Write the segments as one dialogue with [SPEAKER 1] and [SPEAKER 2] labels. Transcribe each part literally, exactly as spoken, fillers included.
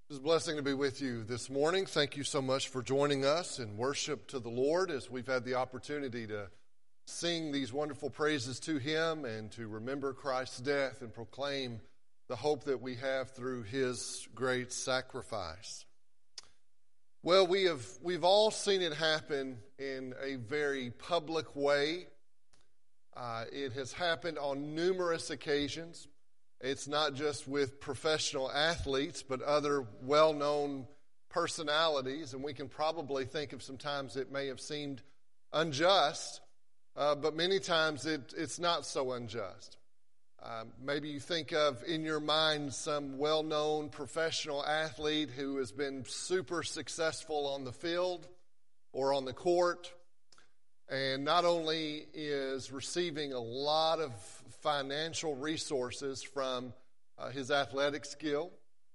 [SPEAKER 1] It's a blessing to be with you this morning. Thank you so much for joining us in worship to the Lord as we've had the opportunity to sing these wonderful praises to Him and to remember Christ's death and proclaim the hope that we have through His great sacrifice. Well, we have we've all seen it happen in a very public way. Uh, it has happened on numerous occasions. It's not just with professional athletes, but other well-known personalities. And we can probably think of some times it may have seemed unjust, uh, but many times it, it's not so unjust. Uh, maybe you think of in your mind some well-known professional athlete who has been super successful on the field or on the court, and not only is receiving a lot of financial resources from uh, his athletic skill,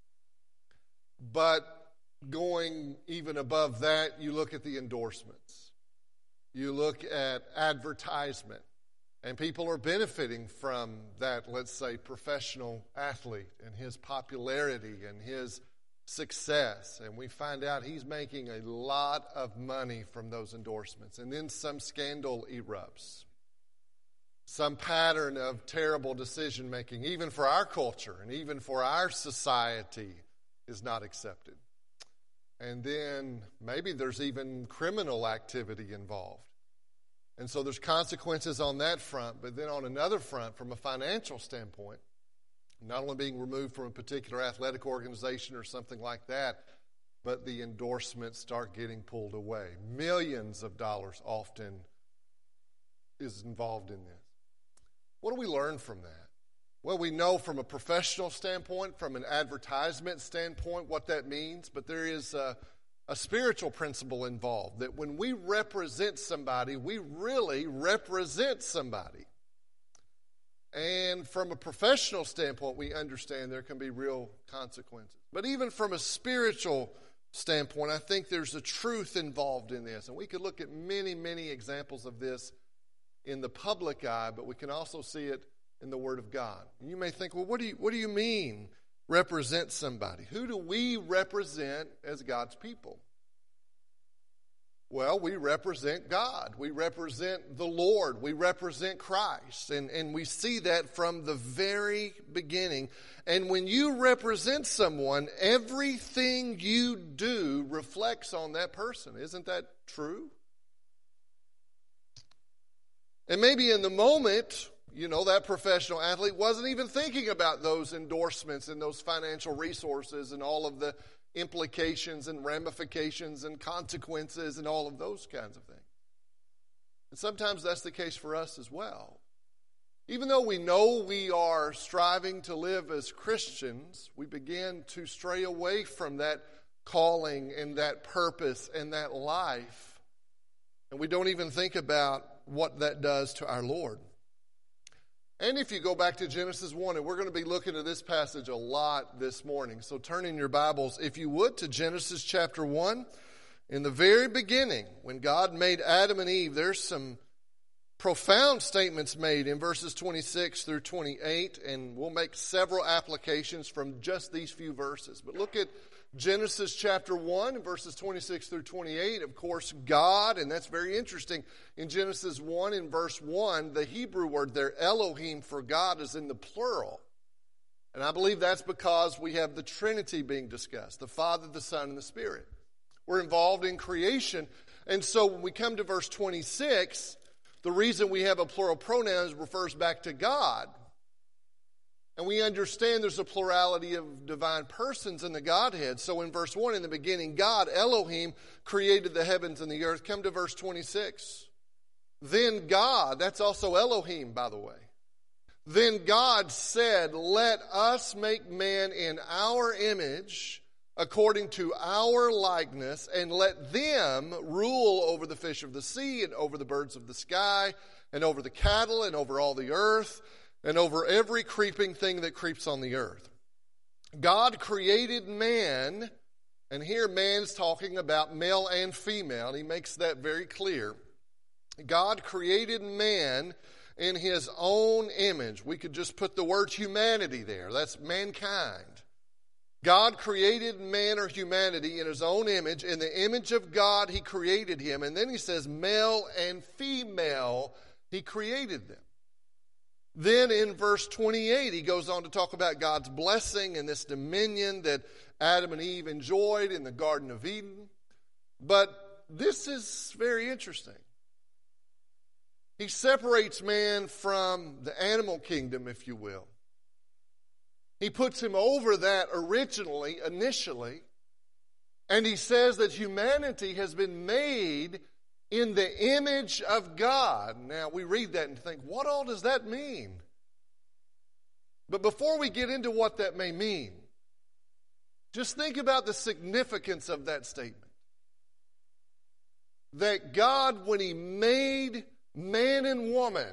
[SPEAKER 1] but going even above that, you look at the endorsements. You look at advertisement, and people are benefiting from that, let's say, professional athlete and his popularity and his success. And we find out he's making a lot of money from those endorsements. And then some scandal erupts. Some pattern of terrible decision making, even for our culture and even for our society, is not accepted. And then maybe there's even criminal activity involved. And so there's consequences on that front, but then on another front, from a financial standpoint, not only being removed from a particular athletic organization or something like that, but the endorsements start getting pulled away. Millions of dollars often is involved in this. What do we learn from that? Well, we know from a professional standpoint, from an advertisement standpoint, what that means, but there is a, a spiritual principle involved, that when we represent somebody, we really represent somebody. And from a professional standpoint, we understand there can be real consequences. But even from a spiritual standpoint, I think there's a truth involved in this. And we could look at many, many examples of this in the public eye, but we can also see it in the Word of God. And you may think, well, what do you, what do you mean represent somebody? Who do we represent as God's people? Well, we represent God. We represent the Lord. We represent Christ. And, and we see that from the very beginning. And when you represent someone, everything you do reflects on that person. Isn't that true? And maybe in the moment, you know, that professional athlete wasn't even thinking about those endorsements and those financial resources and all of the implications and ramifications and consequences and all of those kinds of things. And sometimes that's the case for us as well. Even though we know we are striving to live as Christians, we begin to stray away from that calling and that purpose and that life. And we don't even think about what that does to our Lord. And if you go back to Genesis one, and we're going to be looking at this passage a lot this morning, so turn in your Bibles, if you would, to Genesis chapter one. In the very beginning, when God made Adam and Eve, there's some profound statements made in verses twenty-six through twenty-eight, and we'll make several applications from just these few verses. But look at Genesis chapter one, verses twenty-six through twenty-eight. Of course, God, and that's very interesting. In Genesis one, in verse one, the Hebrew word there, Elohim, for God, is in the plural. And I believe that's because we have the Trinity being discussed, the Father, the Son, and the Spirit. We're involved in creation. And so when we come to verse twenty-six, the reason we have a plural pronoun refers back to God. And we understand there's a plurality of divine persons in the Godhead. So in verse one, in the beginning, God, Elohim, created the heavens and the earth. Come to verse twenty-six. Then God, that's also Elohim, by the way. Then God said, let us make man in our image, according to our likeness, and let them rule over the fish of the sea, and over the birds of the sky, and over the cattle, and over all the earth, and over every creeping thing that creeps on the earth. God created man, and here man's talking about male and female. He makes that very clear. God created man in His own image. We could just put the word humanity there. That's mankind. God created man or humanity in his own image. In the image of God, he created him. And then he says, male and female, he created them. Then in verse twenty-eight, he goes on to talk about God's blessing and this dominion that Adam and Eve enjoyed in the Garden of Eden. But this is very interesting. He separates man from the animal kingdom, if you will. He puts him over that originally, initially, and he says that humanity has been made in the image of God. Now, we read that and think, what all does that mean? But before we get into what that may mean, just think about the significance of that statement. That God, when he made man and woman,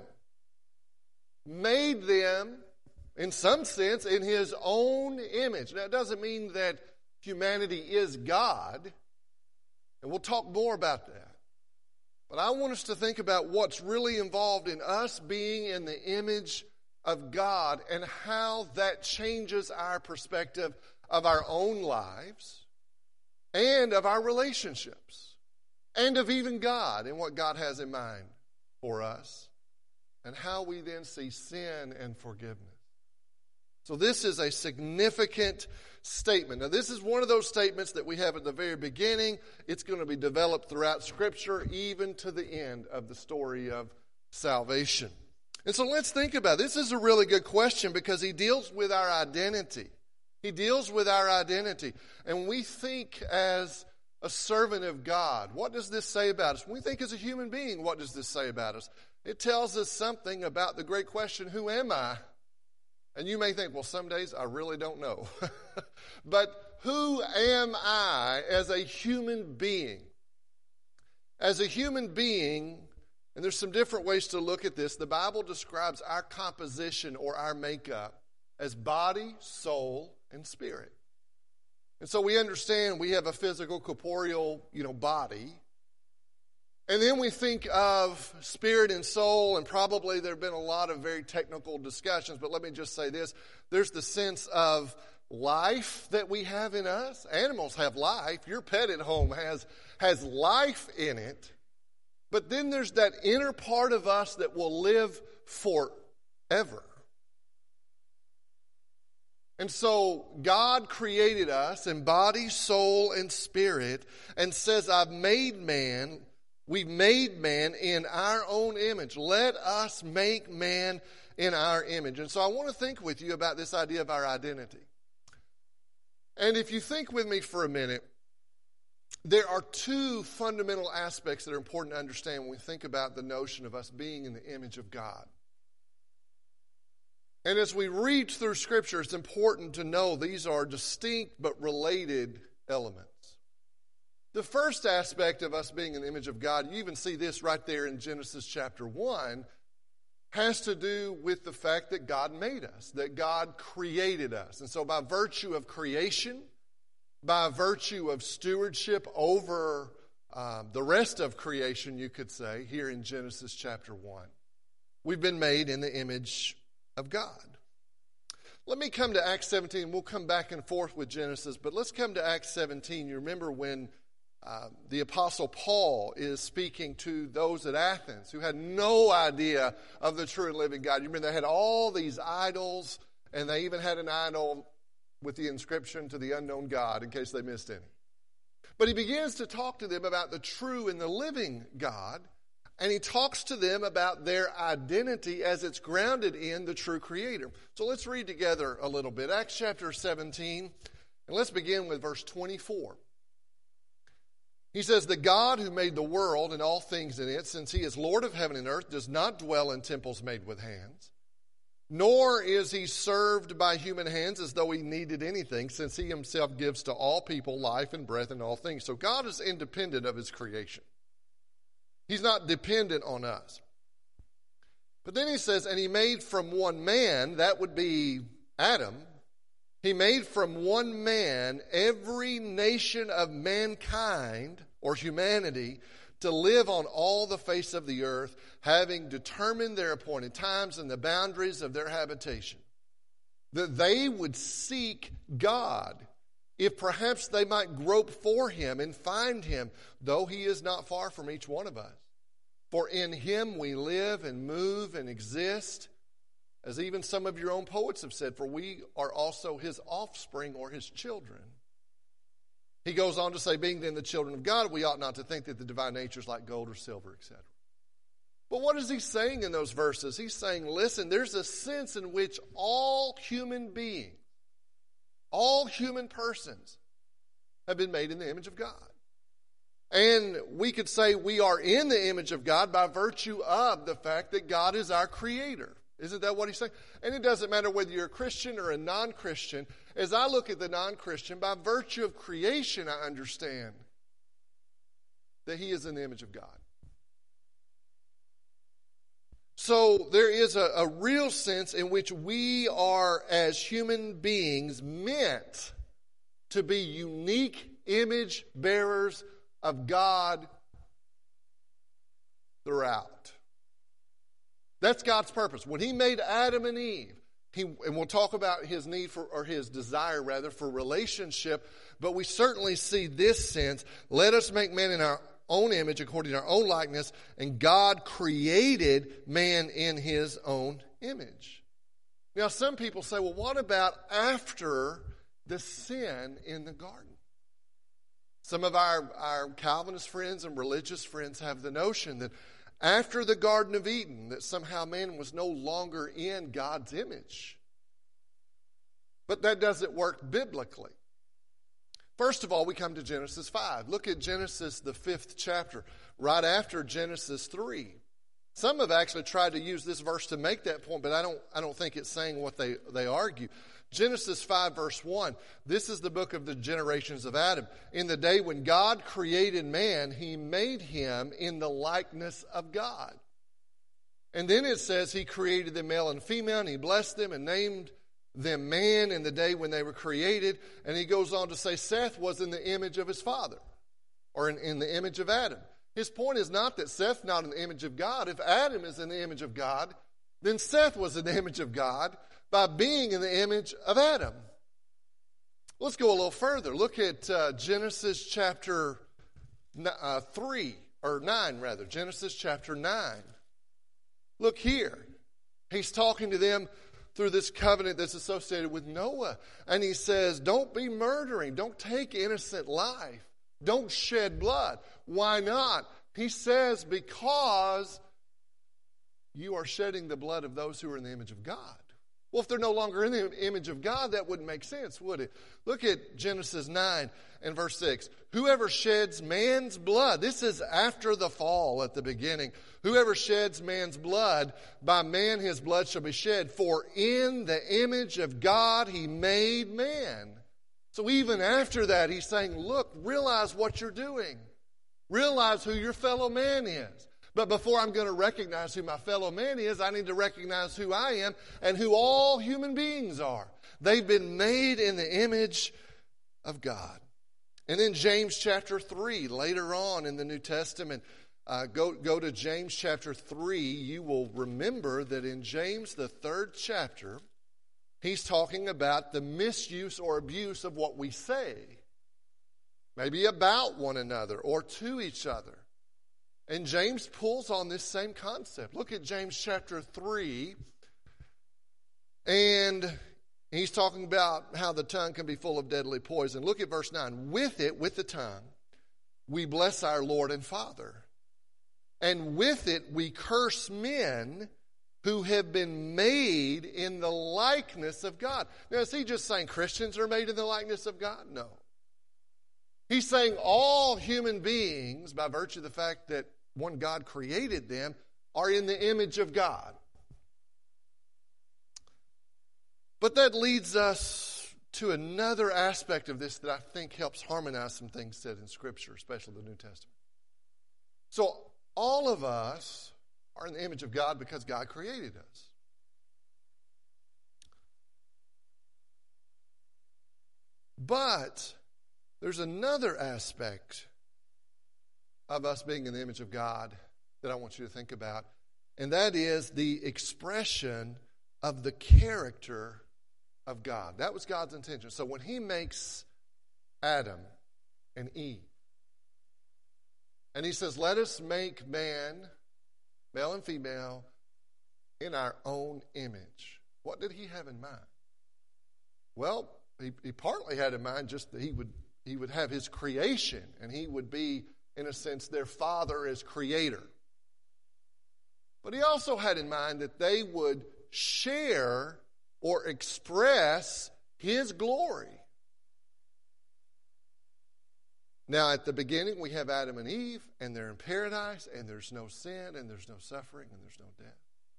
[SPEAKER 1] made them, in some sense, in his own image. Now, it doesn't mean that humanity is God, and we'll talk more about that. But I want us to think about what's really involved in us being in the image of God and how that changes our perspective of our own lives and of our relationships and of even God and what God has in mind for us and how we then see sin and forgiveness. So this is a significant statement. Now, this is one of those statements that we have at the very beginning. It's going to be developed throughout Scripture, even to the end of the story of salvation. And so let's think about it. This is a really good question because he deals with our identity. He deals with our identity. And we think as a servant of God, what does this say about us? When we think as a human being, what does this say about us? It tells us something about the great question, who am I? And you may think, well, some days I really don't know. But who am I as a human being? As a human being, and there's some different ways to look at this, the Bible describes our composition or our makeup as body, soul, and spirit. And so we understand we have a physical, corporeal, you know, body. And then we think of spirit and soul, and probably there have been a lot of very technical discussions, but let me just say this. There's the sense of life that we have in us. Animals have life. Your pet at home has, has life in it. But then there's that inner part of us that will live forever. And so God created us in body, soul, and spirit, and says, I've made man. We've made man in our own image. Let us make man in our image. And so I want to think with you about this idea of our identity. And if you think with me for a minute, there are two fundamental aspects that are important to understand when we think about the notion of us being in the image of God. And as we read through Scripture, it's important to know these are distinct but related elements. The first aspect of us being in the image of God, you even see this right there in Genesis chapter one, has to do with the fact that God made us, that God created us. And so by virtue of creation, by virtue of stewardship over um, the rest of creation, you could say, here in Genesis chapter one, we've been made in the image of God. Let me come to Acts seventeen. We'll come back and forth with Genesis, but let's come to Acts seventeen. You remember when Uh, the Apostle Paul is speaking to those at Athens who had no idea of the true and living God. You remember they had all these idols, and they even had an idol with the inscription to the unknown God in case they missed any. But he begins to talk to them about the true and the living God, and he talks to them about their identity as it's grounded in the true Creator. So let's read together a little bit. Acts chapter seventeen, and let's begin with verse twenty-four. He says, the God who made the world and all things in it, since he is Lord of heaven and earth, does not dwell in temples made with hands, nor is he served by human hands as though he needed anything, since he himself gives to all people life and breath and all things. So God is independent of his creation. He's not dependent on us. But then he says, and he made from one man, that would be Adam, he made from one man every nation of mankind or humanity to live on all the face of the earth, having determined their appointed times and the boundaries of their habitation, that they would seek God if perhaps they might grope for him and find him, though he is not far from each one of us. For in him we live and move and exist, as even some of your own poets have said, for we are also his offspring or his children. He goes on to say, being then the children of God, we ought not to think that the divine nature is like gold or silver, et cetera. But what is he saying in those verses? He's saying, listen, there's a sense in which all human beings, all human persons have been made in the image of God. And we could say we are in the image of God by virtue of the fact that God is our creator. Isn't that what he's saying? And it doesn't matter whether you're a Christian or a non-Christian. As I look at the non-Christian, by virtue of creation, I understand that he is in the image of God. So there is a, a real sense in which we are, as human beings, meant to be unique image bearers of God throughout. That's God's purpose. When he made Adam and Eve, he, and we'll talk about his need for, or his desire rather, for relationship, but we certainly see this sense, let us make man in our own image according to our own likeness, and God created man in his own image. Now some people say, well, what about after the sin in the garden? Some of our, our Calvinist friends and religious friends have the notion that after the Garden of Eden, that somehow man was no longer in God's image. But that doesn't work biblically. First of all, we come to Genesis five. Look at Genesis, the fifth chapter, right after Genesis three. Some have actually tried to use this verse to make that point, but I don't, I don't think it's saying what they, they argue. Genesis five, verse one, this is the book of the generations of Adam. In the day when God created man, he made him in the likeness of God. And then it says he created them male and female, and he blessed them and named them man in the day when they were created. And he goes on to say Seth was in the image of his father, or in, in the image of Adam. His point is not that Seth's not in the image of God. If Adam is in the image of God, then Seth was in the image of God by being in the image of Adam. Let's go a little further. Look at uh, Genesis chapter uh, three, or nine rather. Genesis chapter nine. Look here. He's talking to them through this covenant that's associated with Noah. And he says, don't be murdering. Don't take innocent life. Don't shed blood. Why not? He says, because you are shedding the blood of those who are in the image of God. Well, if they're no longer in the image of God, that wouldn't make sense, would it? Look at Genesis nine and verse six. Whoever sheds man's blood, this is after the fall at the beginning. Whoever sheds man's blood, by man his blood shall be shed. For in the image of God he made man. So even after that, he's saying, look, realize what you're doing. Realize who your fellow man is. But before I'm going to recognize who my fellow man is, I need to recognize who I am and who all human beings are. They've been made in the image of God. And then James chapter three, later on in the New Testament, uh, go, go to James chapter three, you will remember that in James, the third chapter, he's talking about the misuse or abuse of what we say. Maybe about one another or to each other. And James pulls on this same concept. Look at James chapter three. And he's talking about how the tongue can be full of deadly poison. Look at verse nine. With it, with the tongue, we bless our Lord and Father. And with it, we curse men who have been made in the likeness of God. Now, is he just saying Christians are made in the likeness of God? No. He's saying all human beings, by virtue of the fact that one God created them, are in the image of God. But that leads us to another aspect of this that I think helps harmonize some things said in Scripture, especially the New Testament. So all of us are in the image of God because God created us. But there's another aspect of us being in the image of God that I want you to think about, and that is the expression of the character of God. That was God's intention. So when he makes Adam and Eve. And he says, let us make man, male and female, in our own image. What did he have in mind? Well, he, he partly had in mind just that he would he would have his creation, and he would be, in a sense, their father as creator. But he also had in mind that they would share or express his glory. Now, at the beginning, we have Adam and Eve, and they're in paradise, and there's no sin, and there's no suffering, and there's no death.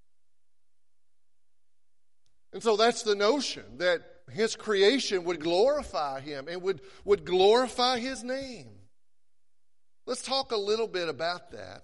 [SPEAKER 1] And so that's the notion, that his creation would glorify him and would, would glorify his name. Let's talk a little bit about that.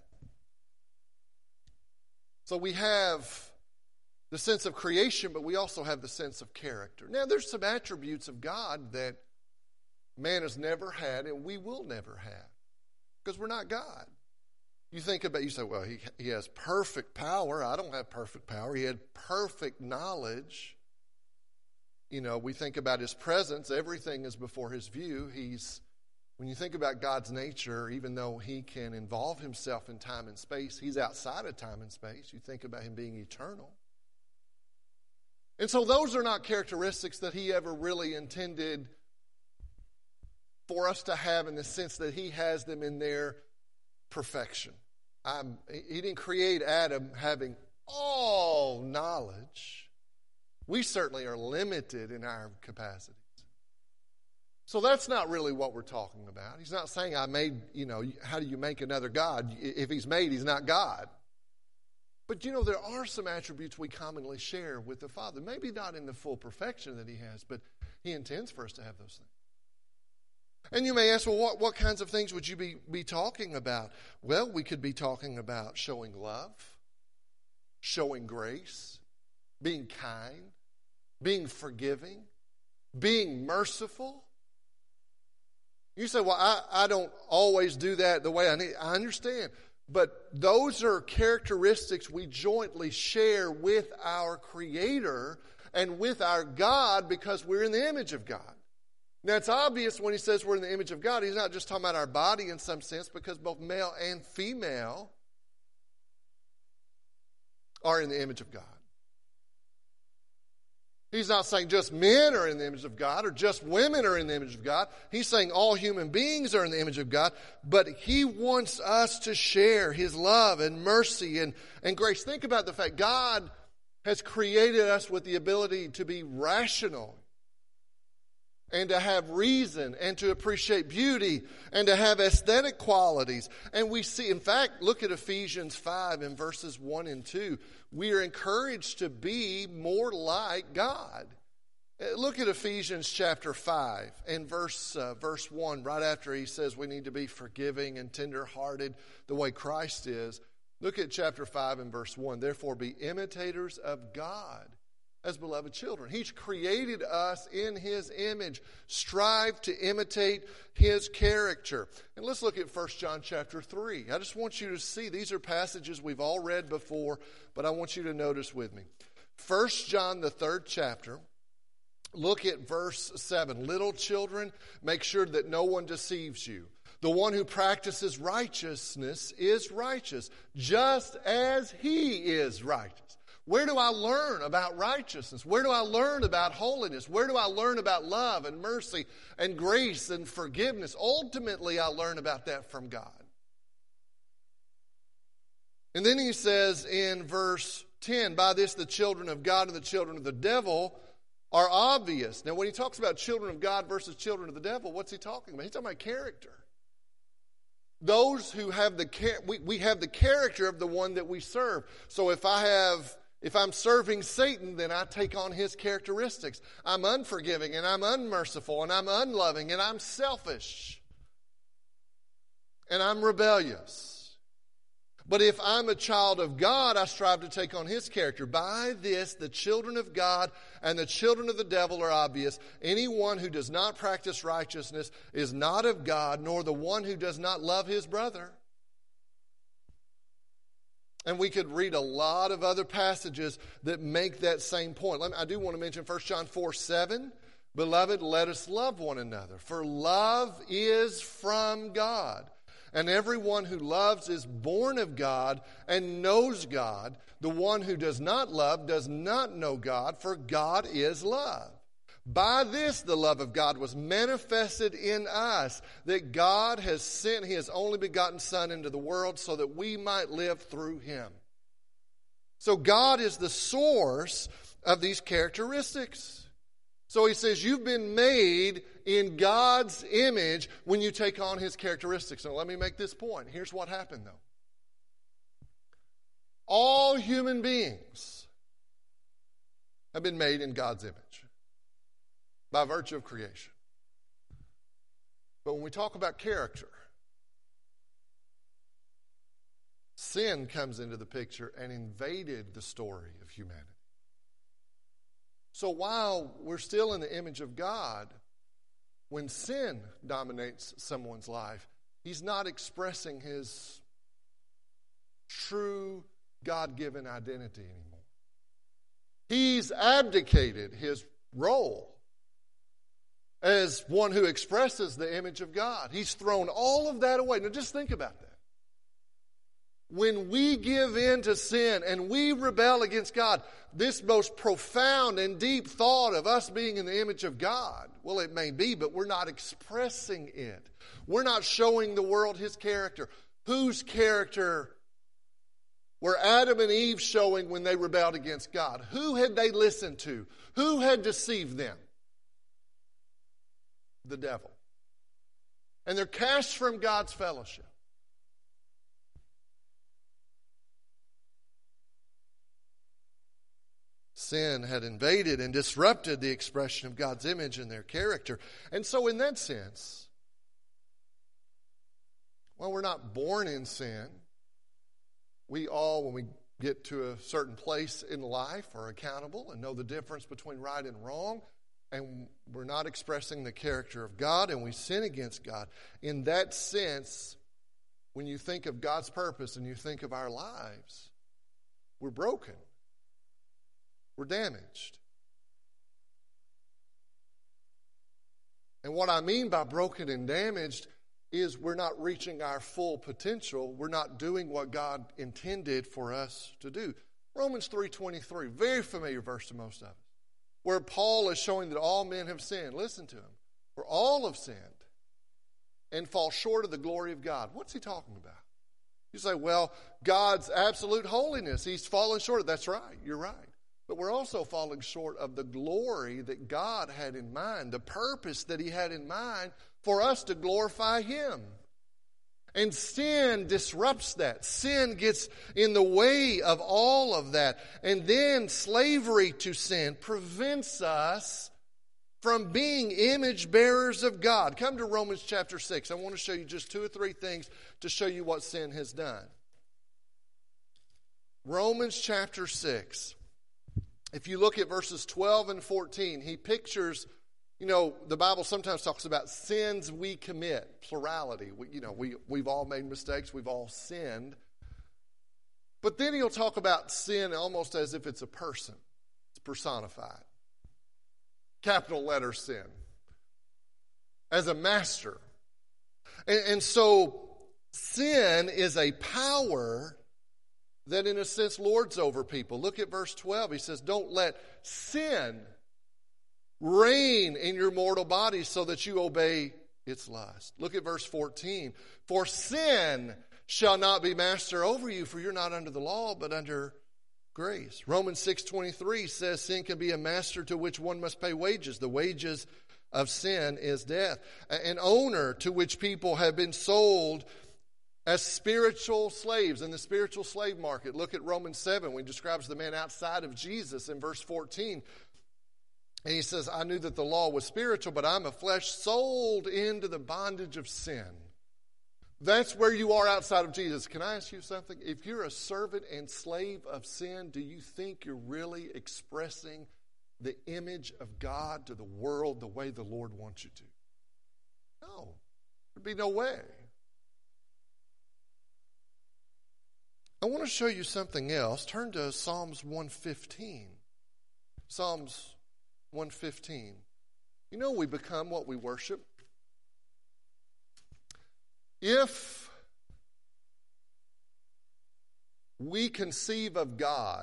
[SPEAKER 1] So we have the sense of creation, but we also have the sense of character. Now, there's some attributes of God that man has never had and we will never have, because we're not God. You think about, you say, well, he, he has perfect power. I don't have perfect power. He had perfect knowledge. You know, we think about his presence. Everything is before his view. He's, when you think about God's nature, even though he can involve himself in time and space, he's outside of time and space. You think about him being eternal. And so those are not characteristics that he ever really intended for us to have, in the sense that he has them in their perfection. I'm, he didn't create Adam having all knowledge. We certainly are limited in our capacities. So that's not really what we're talking about. He's not saying, I made, you know, how do you make another God? If he's made, he's not God. But, you know, there are some attributes we commonly share with the Father. Maybe not in the full perfection that he has, but he intends for us to have those things. And you may ask, well, what, what kinds of things would you be, be talking about? Well, we could be talking about showing love, showing grace, being kind, being forgiving, being merciful. You say, well, I, I don't always do that the way I need. I understand. But those are characteristics we jointly share with our Creator and with our God, because we're in the image of God. Now, it's obvious when he says we're in the image of God, he's not just talking about our body in some sense, because both male and female are in the image of God. He's not saying just men are in the image of God or just women are in the image of God. He's saying all human beings are in the image of God, but he wants us to share his love and mercy and, and grace. Think about the fact God has created us with the ability to be rational and to have reason and to appreciate beauty and to have aesthetic qualities. And we see, in fact, look at Ephesians five in verses one and two. We are encouraged to be more like God. Look at Ephesians chapter five and verse, uh, verse one, right after he says we need to be forgiving and tenderhearted the way Christ is. Look at chapter five and verse one. Therefore be imitators of God as beloved children. He's created us in his image. Strive to imitate his character. And let's look at First John chapter three. I just want you to see, these are passages we've all read before, but I want you to notice with me. First John, the third chapter, look at verse seven. Little children, make sure that no one deceives you. The one who practices righteousness is righteous, just as he is righteous. Where do I learn about righteousness? Where do I learn about holiness? Where do I learn about love and mercy and grace and forgiveness? Ultimately, I learn about that from God. And then he says in verse ten, by this the children of God and the children of the devil are obvious. Now, when he talks about children of God versus children of the devil, what's he talking about? He's talking about character. Those who have the we, we have the character of the one that we serve. So if I have If I'm serving Satan, then I take on his characteristics. I'm unforgiving and I'm unmerciful and I'm unloving and I'm selfish and I'm rebellious. But if I'm a child of God, I strive to take on his character. By this, the children of God and the children of the devil are obvious. Anyone who does not practice righteousness is not of God, nor the one who does not love his brother. And we could read a lot of other passages that make that same point. I do want to mention First John four seven. Beloved, let us love one another, for love is from God. And everyone who loves is born of God and knows God. The one who does not love does not know God, for God is love. By this the love of God was manifested in us, that God has sent His only begotten Son into the world so that we might live through Him. So God is the source of these characteristics. So He says you've been made in God's image when you take on His characteristics. Now let me make this point. Here's what happened though. All human beings have been made in God's image by virtue of creation. But when we talk about character, sin comes into the picture and invaded the story of humanity. So while we're still in the image of God, when sin dominates someone's life, he's not expressing his true God-given identity anymore. He's abdicated his role as one who expresses the image of God. He's thrown all of that away. Now just think about that. When we give in to sin and we rebel against God, this most profound and deep thought of us being in the image of God, well, it may be, but we're not expressing it. We're not showing the world His character. Whose character were Adam and Eve showing when they rebelled against God? Who had they listened to? Who had deceived them? The devil. And they're cast from God's fellowship. Sin had invaded and disrupted the expression of God's image in their character. And so in that sense, well, we're not born in sin. We all, when we get to a certain place in life, are accountable and know the difference between right and wrong. And we're not expressing the character of God and we sin against God. In that sense, when you think of God's purpose and you think of our lives, we're broken. We're damaged. And what I mean by broken and damaged is we're not reaching our full potential. We're not doing what God intended for us to do. Romans three twenty-three, very familiar verse to most of us, where Paul is showing that all men have sinned. Listen to him. For all have sinned and fall short of the glory of God. What's he talking about? You say, well, God's absolute holiness. He's fallen short. That's right. You're right. But we're also falling short of the glory that God had in mind, the purpose that He had in mind for us to glorify Him. And sin disrupts that. Sin gets in the way of all of that. And then slavery to sin prevents us from being image bearers of God. Come to Romans chapter six. I want to show you just two or three things to show you what sin has done. Romans chapter six. If you look at verses twelve and fourteen, he pictures, you know, the Bible sometimes talks about sins we commit, plurality. We, you know, we, we've all made mistakes, we've all sinned. But then he'll talk about sin almost as if it's a person. It's personified. Capital letter sin. As a master. And, and so sin is a power that in a sense lords over people. Look at verse twelve. He says, don't let sin reign in your mortal body so that you obey its lust. Look at verse fourteen. For sin shall not be master over you, for you're not under the law, but under grace. Romans six twenty-three says sin can be a master to which one must pay wages. The wages of sin is death. An owner to which people have been sold as spiritual slaves in the spiritual slave market. Look at Romans seven when he describes the man outside of Jesus in verse fourteen. And he says, I knew that the law was spiritual, but I'm a flesh sold into the bondage of sin. That's where you are outside of Jesus. Can I ask you something? If you're a servant and slave of sin, do you think you're really expressing the image of God to the world the way the Lord wants you to? No. There'd be no way. I want to show you something else. Turn to Psalms one fifteen. Psalms one fifteen. You know, we become what we worship. If we conceive of God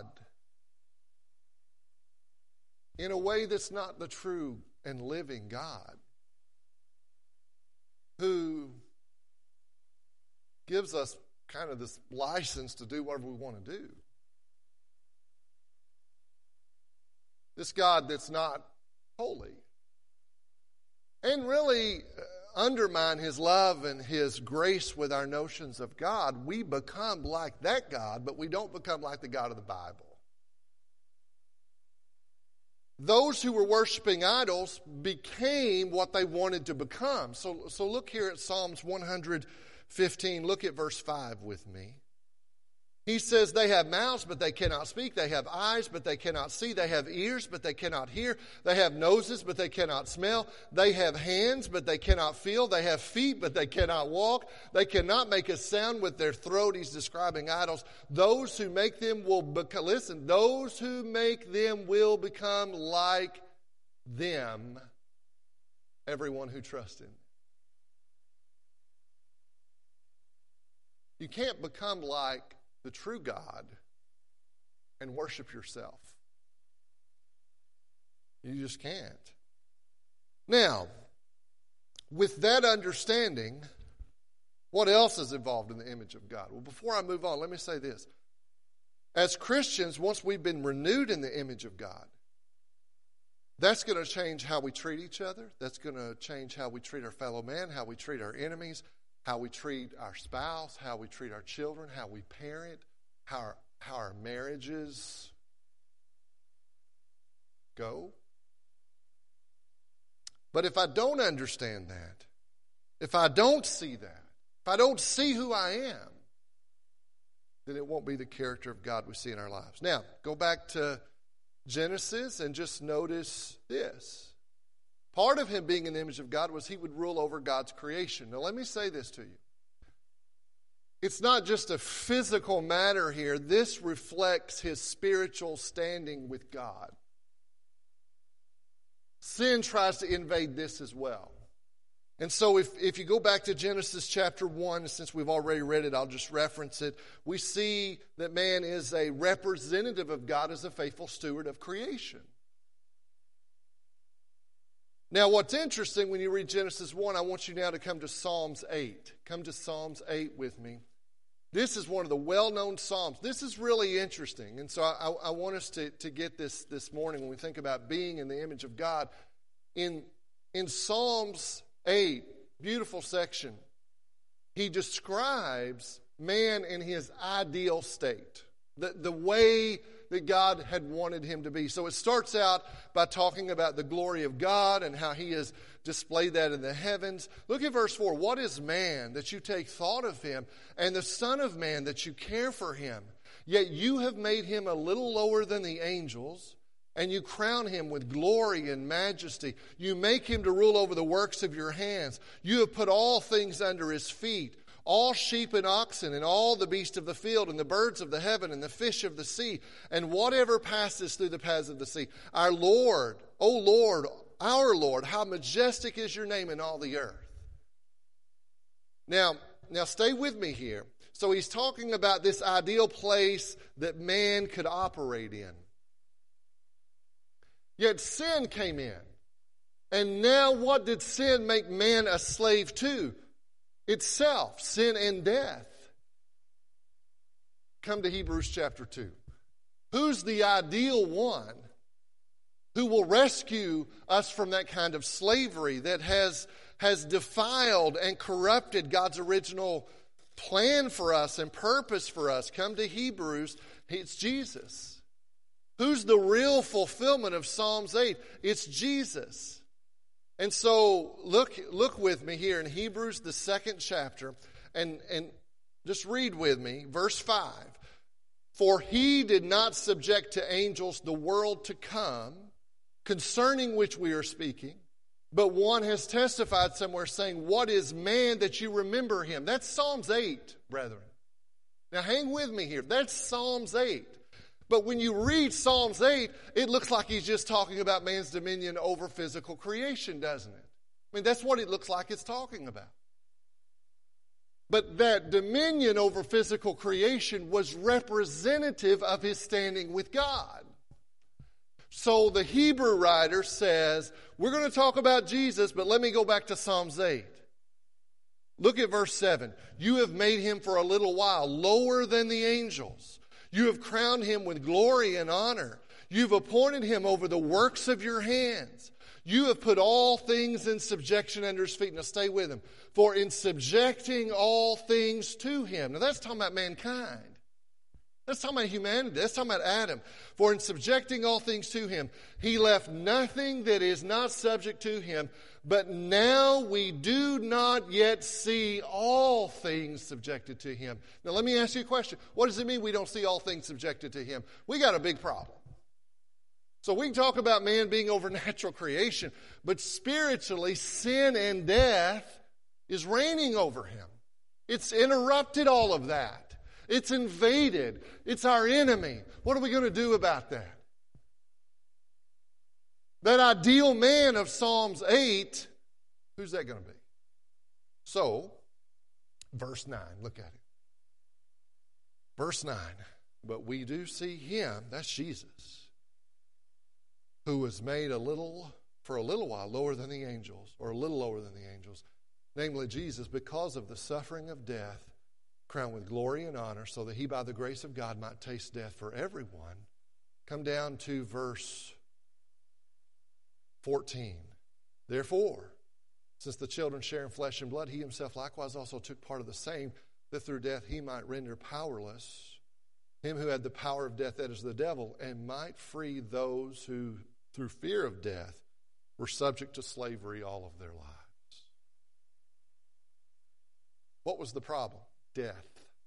[SPEAKER 1] in a way that's not the true and living God, who gives us kind of this license to do whatever we want to do, this God that's not holy, and really undermine his love and his grace with our notions of God, we become like that God, but we don't become like the God of the Bible. Those who were worshiping idols became what they wanted to become. So, so look here at Psalms one fifteen. Look at verse five with me. He says, they have mouths, but they cannot speak. They have eyes, but they cannot see. They have ears, but they cannot hear. They have noses, but they cannot smell. They have hands, but they cannot feel. They have feet, but they cannot walk. They cannot make a sound with their throat. He's describing idols. Those who make them will become, listen, those who make them will become like them, everyone who trusts in them. You can't become like the true God and worship yourself. You just can't. Now, with that understanding, what else is involved in the image of God? Well, before I move on, let me say this. As Christians, once we've been renewed in the image of God, that's going to change how we treat each other. That's going to change how we treat our fellow man, how we treat our enemies, how we treat our spouse, how we treat our children, how we parent, how our, how our marriages go. But if I don't understand that, if I don't see that, if I don't see who I am, then it won't be the character of God we see in our lives. Now, go back to Genesis and just notice this. Part of him being an image of God was he would rule over God's creation. Now let me say this to you. It's not just a physical matter here. This reflects his spiritual standing with God. Sin tries to invade this as well. And so if, if you go back to Genesis chapter one, since we've already read it, I'll just reference it. We see that man is a representative of God as a faithful steward of creation. Now, what's interesting when you read Genesis one, I want you now to come to Psalms eight. Come to Psalms eight with me. This is one of the well-known Psalms. This is really interesting. And so I, I want us to, to get this this morning when we think about being in the image of God. In, in Psalms eight, beautiful section, he describes man in his ideal state. The, the way that God had wanted him to be. So it starts out by talking about the glory of God and how he has displayed that in the heavens. Look at verse four. What is man that you take thought of him, and the son of man that you care for him? Yet you have made him a little lower than the angels, and you crown him with glory and majesty. You make him to rule over the works of your hands. You have put all things under his feet. All sheep and oxen, and all the beasts of the field, and the birds of the heaven, and the fish of the sea, and whatever passes through the paths of the sea. Our Lord, O Lord, our Lord, how majestic is your name in all the earth. Now, now stay with me here. So he's talking about this ideal place that man could operate in. Yet sin came in. And now what did sin make man a slave to? Itself, sin and death. Come to Hebrews chapter two. Who's the ideal one who will rescue us from that kind of slavery that has, has defiled and corrupted God's original plan for us and purpose for us? Come to Hebrews. It's Jesus. Who's the real fulfillment of Psalms eight? It's Jesus. And so look look with me here in Hebrews, the second chapter, and, and just read with me, verse five. For he did not subject to angels the world to come, concerning which we are speaking, but one has testified somewhere saying, what is man that you remember him? That's Psalms eight, brethren. Now hang with me here. That's Psalms eight. But when you read Psalms eight, it looks like he's just talking about man's dominion over physical creation, doesn't it? I mean, that's what it looks like it's talking about. But that dominion over physical creation was representative of his standing with God. So the Hebrew writer says, we're going to talk about Jesus, but let me go back to Psalms eight. Look at verse seven. You have made him for a little while lower than the angels. You have crowned him with glory and honor. You've appointed him over the works of your hands. You have put all things in subjection under his feet. Now stay with him. For in subjecting all things to him. Now that's talking about mankind. That's talking about humanity. That's talking about Adam. For in subjecting all things to him, he left nothing that is not subject to him. But now we do not yet see all things subjected to him. Now let me ask you a question. What does it mean we don't see all things subjected to him? We got a big problem. So we can talk about man being over natural creation, but spiritually, sin and death is reigning over him. It's interrupted all of that. It's invaded. It's our enemy. What are we going to do about that? That ideal man of Psalms eight, who's that going to be? So, verse nine, look at it. Verse nine, but we do see him, that's Jesus, who was made a little, for a little while, lower than the angels, or a little lower than the angels, namely Jesus, because of the suffering of death, crowned with glory and honor, so that he by the grace of God might taste death for everyone. Come down to verse fourteen. Therefore, since the children share in flesh and blood, he himself likewise also took part of the same, that through death he might render powerless him who had the power of death, that is the devil, and might free those who, through fear of death, were subject to slavery all of their lives. What was the problem? Death.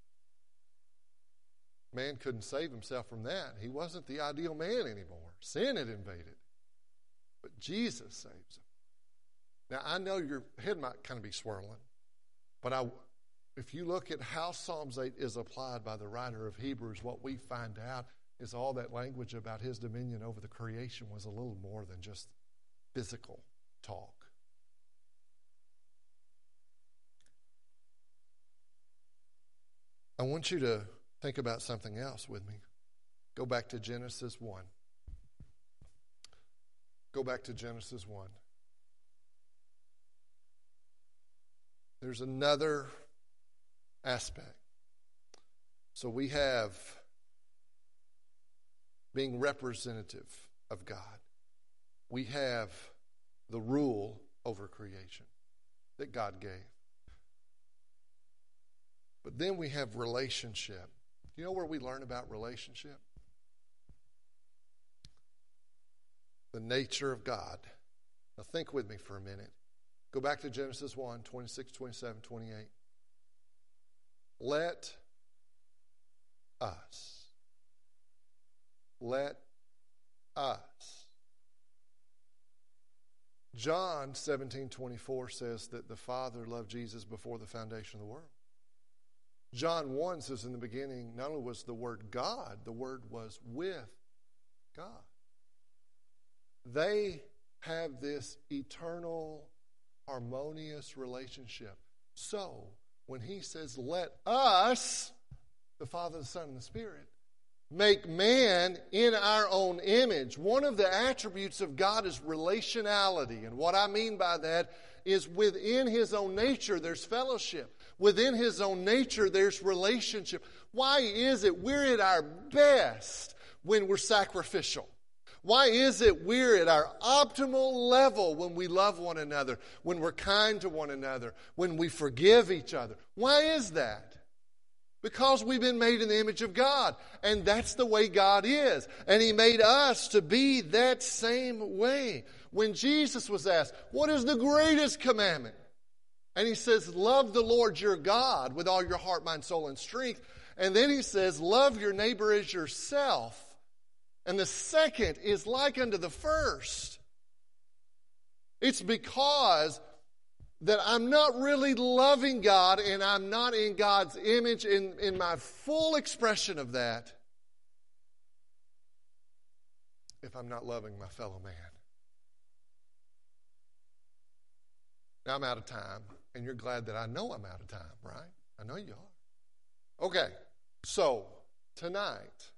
[SPEAKER 1] Man couldn't save himself from that. He wasn't the ideal man anymore. Sin had invaded. But Jesus saves him. Now, I know your head might kind of be swirling, but I, if you look at how Psalms eight is applied by the writer of Hebrews, what we find out is all that language about his dominion over the creation was a little more than just physical talk. I want you to think about something else with me. Go back to Genesis one. Go back to Genesis one. There's another aspect. So we have being representative of God. We have the rule over creation that God gave. But then we have relationship. Do you know where we learn about relationship? The nature of God. Now think with me for a minute. Go back to Genesis one, twenty-six, twenty-seven, twenty-eight. Let us. Let us. John seventeen twenty-four says that the Father loved Jesus before the foundation of the world. John one says in the beginning, not only was the Word God, the Word was with God. They have this eternal, harmonious relationship. So, when he says, let us, the Father, the Son, and the Spirit, make man in our own image. One of the attributes of God is relationality. And what I mean by that is within his own nature, there's fellowship. Within his own nature, there's relationship. Why is it we're at our best when we're sacrificial? Why is it we're at our optimal level when we love one another, when we're kind to one another, when we forgive each other? Why is that? Because we've been made in the image of God, and that's the way God is. And he made us to be that same way. When Jesus was asked, what is the greatest commandment? And he says, love the Lord your God with all your heart, mind, soul, and strength. And then he says, love your neighbor as yourself. And the second is like unto the first. It's because that I'm not really loving God and I'm not in God's image in, in my full expression of that, if I'm not loving my fellow man? Now I'm out of time, and you're glad that I know I'm out of time, right? I know you are. Okay, so tonight,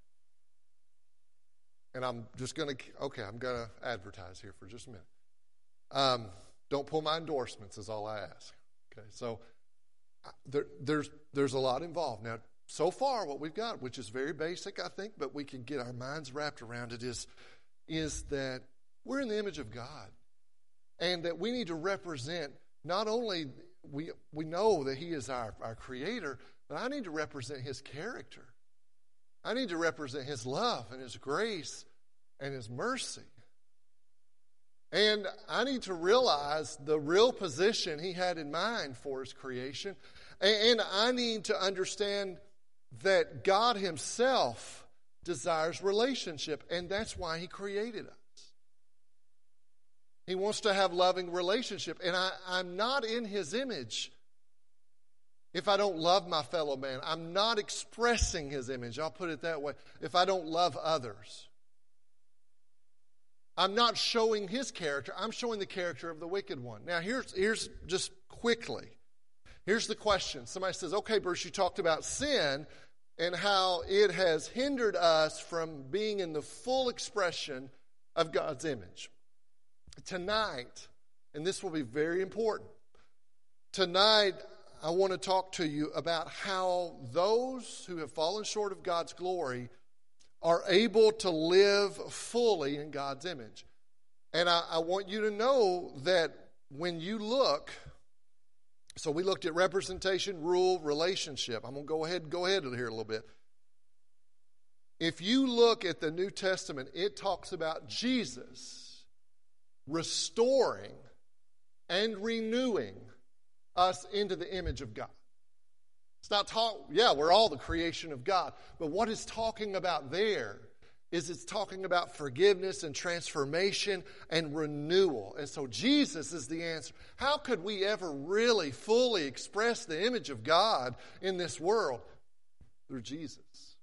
[SPEAKER 1] and I'm just going to, okay, I'm going to advertise here for just a minute. Um, don't pull my endorsements is all I ask. Okay, so there, there's there's a lot involved. Now, so far what we've got, which is very basic, I think, but we can get our minds wrapped around it, is, is that we're in the image of God. And that we need to represent, not only, we we know that he is our, our creator, but I need to represent his character. I need to represent his love and his grace and his mercy. And I need to realize the real position he had in mind for his creation. And I need to understand that God himself desires relationship, and that's why he created us. He wants to have loving relationship, and I, I'm not in his image if I don't love my fellow man. I'm not expressing his image, I'll put it that way, if I don't love others. I'm not showing his character, I'm showing the character of the wicked one. Now here's, here's just quickly, here's the question. Somebody says, okay, Bruce, you talked about sin and how it has hindered us from being in the full expression of God's image. Tonight, and this will be very important, tonight I want to talk to you about how those who have fallen short of God's glory are able to live fully in God's image. And I, I want you to know that when you look, so we looked at representation, rule, relationship. I'm going to go ahead and go ahead here a little bit. If you look at the New Testament, it talks about Jesus restoring and renewing us into the image of God. It's not talk, yeah, we're all the creation of God, but what it's talking about there is it's talking about forgiveness and transformation and renewal. And so Jesus is the answer. How could we ever really fully express the image of God in this world? Through Jesus.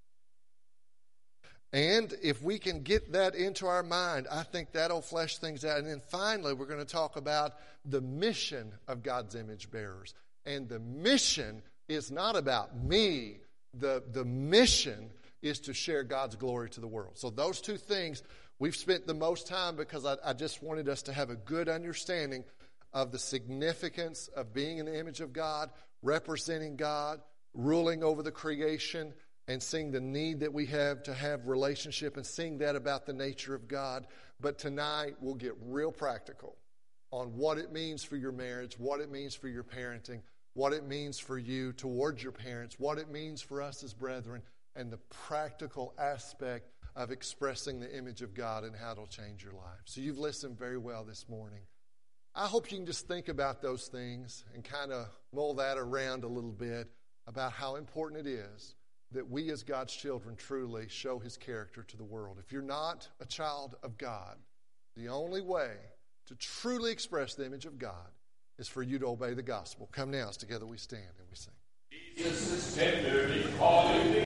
[SPEAKER 1] And if we can get that into our mind, I think that'll flesh things out. And then finally, we're going to talk about the mission of God's image bearers. And the mission is not about me. The, the mission is to share God's glory to the world. So those two things, we've spent the most time because I, I just wanted us to have a good understanding of the significance of being in the image of God, representing God, ruling over the creation, and seeing the need that we have to have relationship and seeing that about the nature of God. But tonight we'll get real practical on what it means for your marriage, what it means for your parenting, what it means for you towards your parents, what it means for us as brethren, and the practical aspect of expressing the image of God and how it'll change your life. So you've listened very well this morning. I hope you can just think about those things and kind of mull that around a little bit about how important it is that we as God's children truly show his character to the world. If you're not a child of God, the only way to truly express the image of God is for you to obey the gospel. Come now, as together we stand and we sing.
[SPEAKER 2] Jesus is tenderly calling me